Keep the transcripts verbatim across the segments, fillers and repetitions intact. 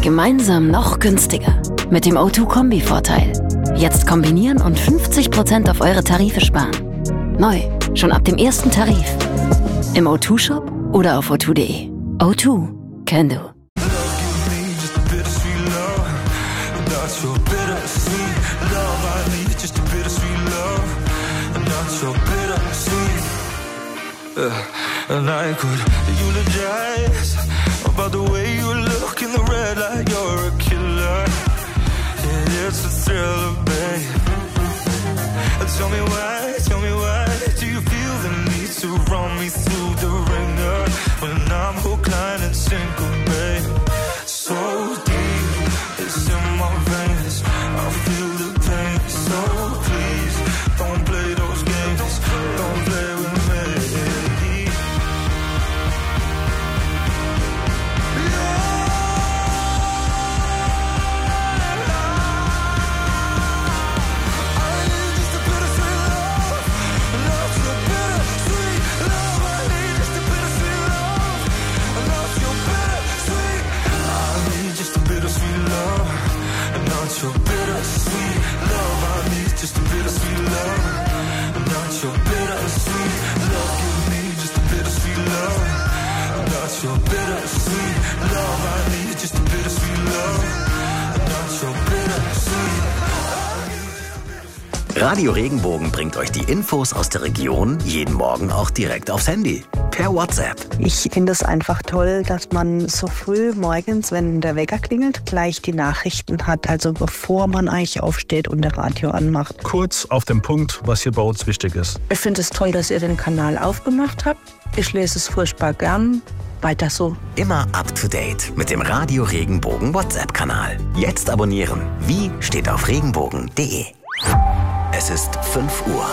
Gemeinsam noch günstiger. Mit dem O zwei Kombi-Vorteil. Jetzt kombinieren und fünfzig Prozent auf eure Tarife sparen. Neu, schon ab dem ersten Tarif. Im O zwei Shop oder auf o zwei punkt de. O zwei, can do. And I could eulogize about the way you look in the red light. You're a killer. Yeah, it's the thriller, babe. Tell me why, tell me why do you feel the need to run me through the ringer when I'm hook, line, and sinker, babe? So deep, it's in my veins. I feel the pain. So please, don't play those games. Don't play with me. Your bittersweet love, I need just a bittersweet love, not your bittersweet love. Give me just a bittersweet love, not your bittersweet love. I need just a bittersweet love, not your bittersweet. Radio Regenbogen bringt euch die Infos aus der Region jeden Morgen auch direkt aufs Handy. Per WhatsApp. Ich finde es einfach toll, dass man so früh morgens, wenn der Wecker klingelt, gleich die Nachrichten hat. Also bevor man eigentlich aufsteht und der Radio anmacht. Kurz auf den Punkt, was hier bei uns wichtig ist. Ich finde es toll, dass ihr den Kanal aufgemacht habt. Ich lese es furchtbar gern. Weiter so. Immer up to date mit dem Radio Regenbogen WhatsApp-Kanal. Jetzt abonnieren. Wie steht auf regenbogen punkt de. Es ist fünf Uhr.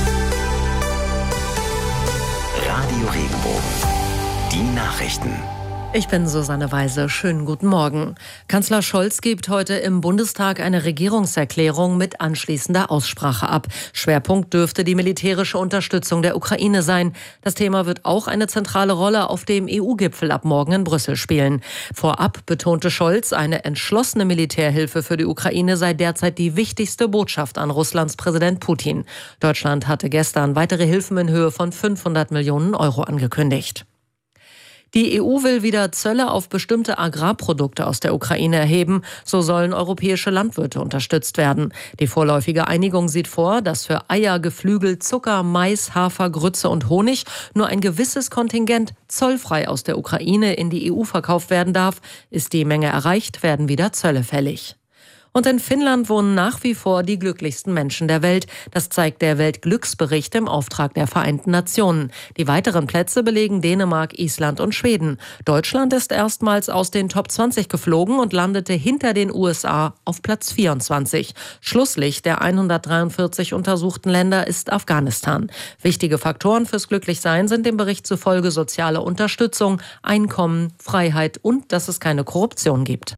Radio Regenbogen. Die Nachrichten. Ich bin Susanne Weise. Schönen guten Morgen. Kanzler Scholz gibt heute im Bundestag eine Regierungserklärung mit anschließender Aussprache ab. Schwerpunkt dürfte die militärische Unterstützung der Ukraine sein. Das Thema wird auch eine zentrale Rolle auf dem E U-Gipfel ab morgen in Brüssel spielen. Vorab betonte Scholz, eine entschlossene Militärhilfe für die Ukraine sei derzeit die wichtigste Botschaft an Russlands Präsident Putin. Deutschland hatte gestern weitere Hilfen in Höhe von fünfhundert Millionen Euro angekündigt. Die E U will wieder Zölle auf bestimmte Agrarprodukte aus der Ukraine erheben. So sollen europäische Landwirte unterstützt werden. Die vorläufige Einigung sieht vor, dass für Eier, Geflügel, Zucker, Mais, Hafer, Grütze und Honig nur ein gewisses Kontingent zollfrei aus der Ukraine in die E U verkauft werden darf. Ist die Menge erreicht, werden wieder Zölle fällig. Und in Finnland wohnen nach wie vor die glücklichsten Menschen der Welt. Das zeigt der Weltglücksbericht im Auftrag der Vereinten Nationen. Die weiteren Plätze belegen Dänemark, Island und Schweden. Deutschland ist erstmals aus den Top zwanzig geflogen und landete hinter den U S A auf Platz vierundzwanzig. Schlusslicht der hundertdreiundvierzig untersuchten Länder ist Afghanistan. Wichtige Faktoren fürs Glücklichsein sind dem Bericht zufolge soziale Unterstützung, Einkommen, Freiheit und dass es keine Korruption gibt.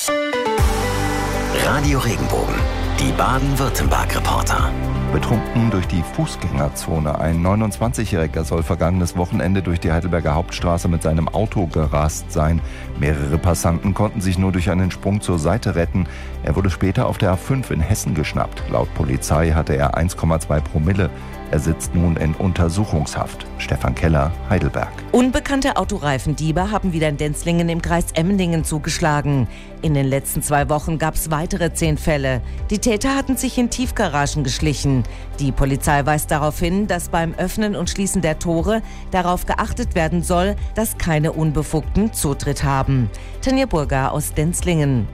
Radio Regenbogen, die Baden-Württemberg-Reporter. Betrunken durch die Fußgängerzone. Ein neunundzwanzigjähriger soll vergangenes Wochenende durch die Heidelberger Hauptstraße mit seinem Auto gerast sein. Mehrere Passanten konnten sich nur durch einen Sprung zur Seite retten. Er wurde später auf der A fünf in Hessen geschnappt. Laut Polizei hatte er eins Komma zwei Promille. Er sitzt nun in Untersuchungshaft. Stefan Keller, Heidelberg. Unbekannte Autoreifendiebe haben wieder in Denzlingen im Kreis Emmendingen zugeschlagen. In den letzten zwei Wochen gab es weitere zehn Fälle. Die Täter hatten sich in Tiefgaragen geschlichen. Die Polizei weist darauf hin, dass beim Öffnen und Schließen der Tore darauf geachtet werden soll, dass keine Unbefugten Zutritt haben. Tanja Burger aus Denzlingen.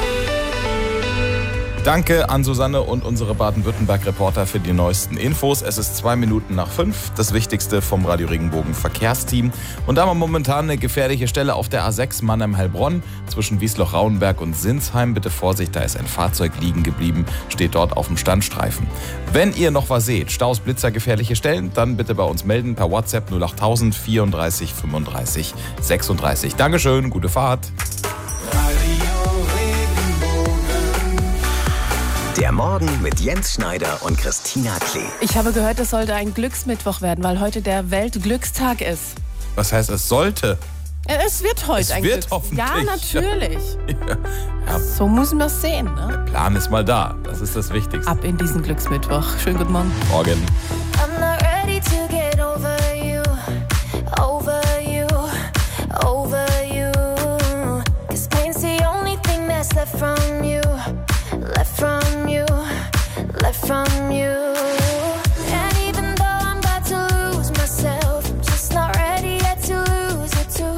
Danke an Susanne und unsere Baden-Württemberg-Reporter für die neuesten Infos. Es ist zwei Minuten nach fünf, das Wichtigste vom Radio Regenbogen Verkehrsteam. Und da haben wir momentan eine gefährliche Stelle auf der A sechs Mannheim-Heilbronn zwischen Wiesloch-Rauenberg und Sinsheim. Bitte Vorsicht, da ist ein Fahrzeug liegen geblieben, steht dort auf dem Standstreifen. Wenn ihr noch was seht, Staus, Blitzer, gefährliche Stellen, dann bitte bei uns melden per WhatsApp null achttausend vierunddreißig fünfunddreißig sechsunddreißig. Dankeschön, gute Fahrt. Der Morgen mit Jens Schneider und Christina Klee. Ich habe gehört, es sollte ein Glücksmittwoch werden, weil heute der Weltglückstag ist. Was heißt, es sollte? Es wird heute es ein wird Glücks- hoffentlich. Ja, natürlich. Ja. Ja. So muss man es sehen. Ne? Der Plan ist mal da. Das ist das Wichtigste. Ab in diesen Glücksmittwoch. Schönen guten Morgen. Morgen. I'm not ready to get over you, over you, over you. 'Cause pain's the only thing that's left from you, left from you, left from you. And even though I'm about to lose myself, I'm just not ready yet to lose you too.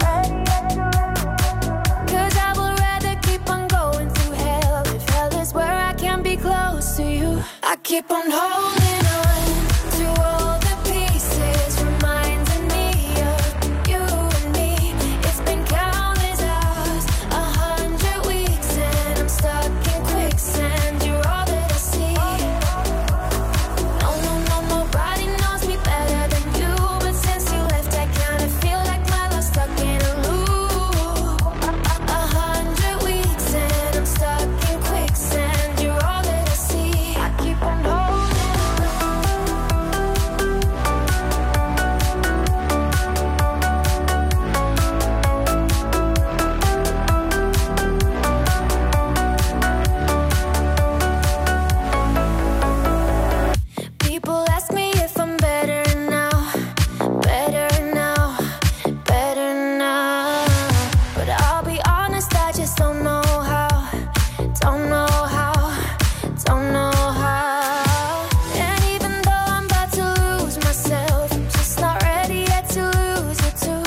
'Cause I would rather keep on going through hell, if hell is where I can be close to you. I keep on holding on to all the pieces, reminding me of you and me. It's been countless hours, a hundred weeks, and I'm stuck in quicksand. You're all that I see. No, no, no, nobody knows me better than you, but since you left, I kinda feel like my love's stuck in a loop. A hundred weeks, and I'm stuck in quicksand. You're all that I see. I keep on holding. People ask me if I'm better now, better now, better now. But I'll be honest, I just don't know how, don't know how, don't know how. And even though I'm about to lose myself, I'm just not ready yet to lose you too.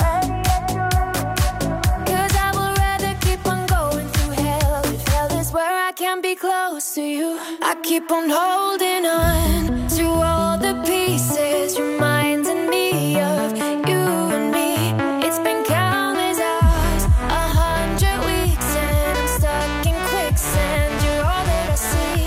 'Cause I would rather keep on going through hell, if hell is where I can be close to you. I keep on holding on to all the pieces, reminding me of you and me. It's been countless hours, a hundred weeks, and I'm stuck in quicksand. You're all that I see.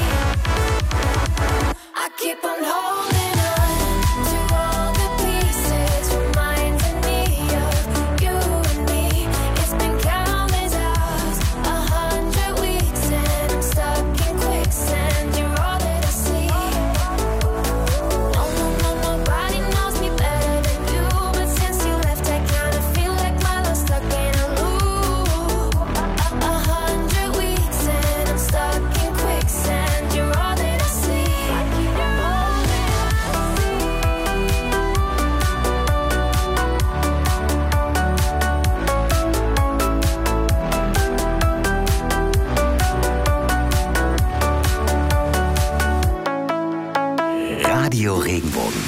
I keep on holding on to all the pieces, reminding me of you and me. It's been countless hours, a hundred weeks, and I'm stuck in quicksand. You're all that I see. No, no, no, nobody knows me better than you, but since you left, I kinda feel like my love's stuck in a loop. A hundred weeks, and I'm stuck in quicksand. You're all that I see. I keep on holding Radio Regenbogen.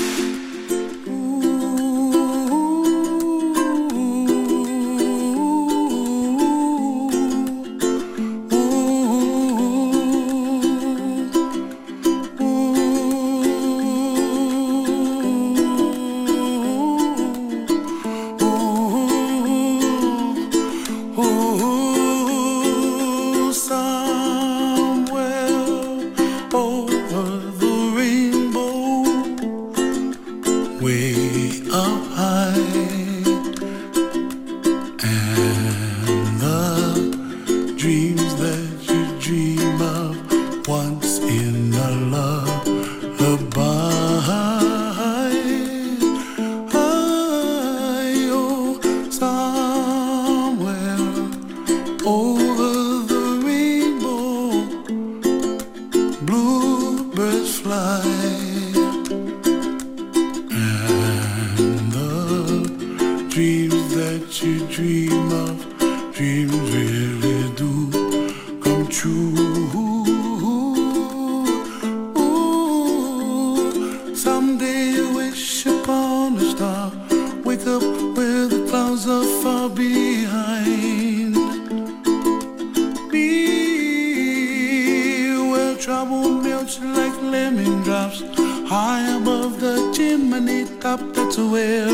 Oh, somewhere over the rainbow, way up high, and the dreams that you dream of once in a lullaby. Oh, somewhere over the rainbow, bluebirds fly, and the dreams that you dream of, dreams really do come true. Ooh, someday you wish upon a star, wake up where the clouds are far behind. Be where trouble melts like lemon drops, high above the chimney top. That's where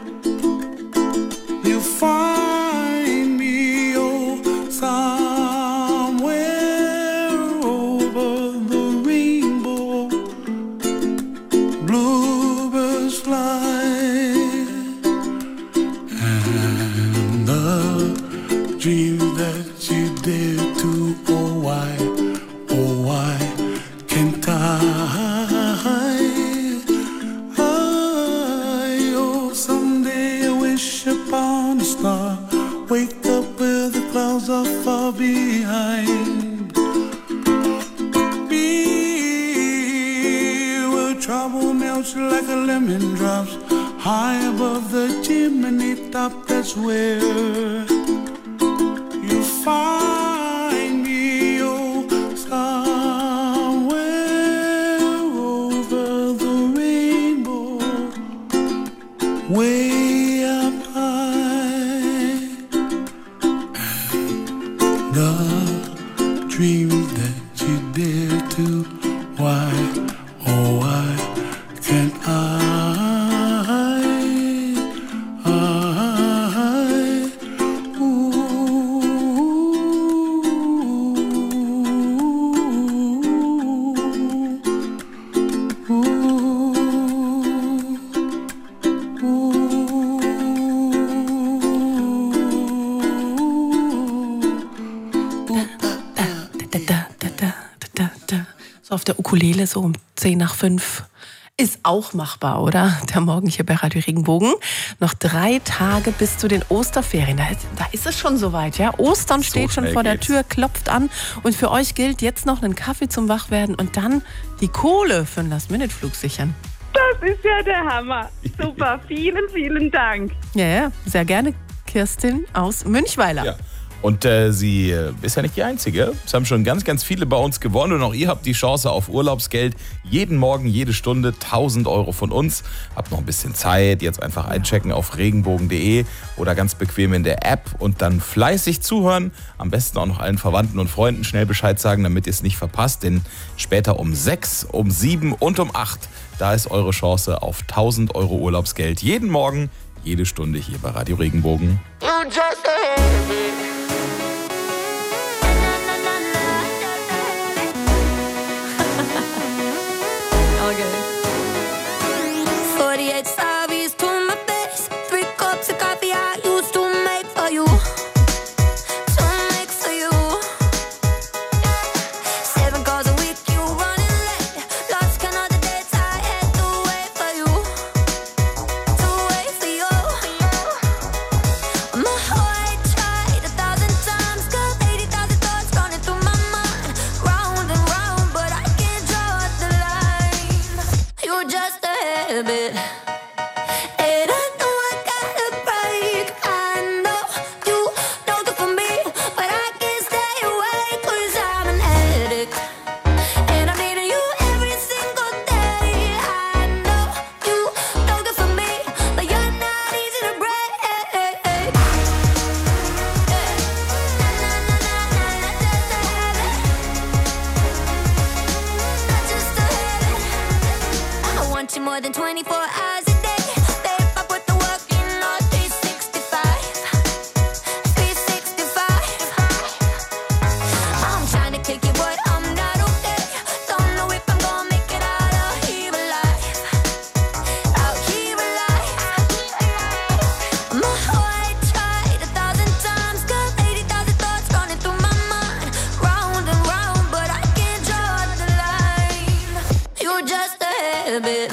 you find me. Oh, somewhere over the rainbow, bluebirds fly, and the dreams that you dare to, oh why, oh why can't I? I oh, someday I wish upon a star, far behind. Be where trouble melts like a lemon drops high above the chimney top. That's where you find me, oh, somewhere over the rainbow, way up high. And the dreams that you dare to, why, oh why can't I? Auf der Ukulele so um zehn nach fünf. Ist auch machbar, oder? Der Morgen hier bei Radio Regenbogen. Noch drei Tage bis zu den Osterferien. Da ist, da ist es schon soweit, ja? Ostern so steht schon vor der geht's. Tür, klopft an. Und für euch gilt jetzt noch einen Kaffee zum Wachwerden und dann die Kohle für einen Last-Minute-Flug sichern. Das ist ja der Hammer. Super, vielen, vielen Dank. Ja, ja, sehr gerne. Kirstin aus Münchweiler. Ja. Und äh, sie äh, ist ja nicht die Einzige. Es haben schon ganz, ganz viele bei uns gewonnen. Und auch ihr habt die Chance auf Urlaubsgeld. Jeden Morgen, jede Stunde tausend Euro von uns. Habt noch ein bisschen Zeit. Jetzt einfach einchecken auf regenbogen punkt de oder ganz bequem in der App. Und dann fleißig zuhören. Am besten auch noch allen Verwandten und Freunden schnell Bescheid sagen, damit ihr es nicht verpasst. Denn später um sechs, um sieben und um acht, da ist eure Chance auf tausend Euro Urlaubsgeld. Jeden Morgen, jede Stunde hier bei Radio Regenbogen. forty-eight Slavies to my face, three cups of coffee I used to make for you, to make for you. Seven calls a week, you running late, lost count of the dates I had to wait for you, to wait for you. My heart tried a thousand times, got eighty thousand thoughts running through my mind, round and round, but I can't draw the line. You're just a habit. More than twenty-four hours a day, babe, I put the work in all three sixty-five, three sixty-five. I'm trying to kick it, but I'm not okay. Don't know if I'm gonna make it out of here alive, out here alive. My heart tried a thousand times, got eighty thousand thoughts running through my mind, round and round, but I can't draw the line. You're just a habit.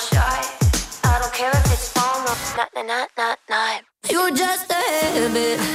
Not, not, not, not. You're just a habit.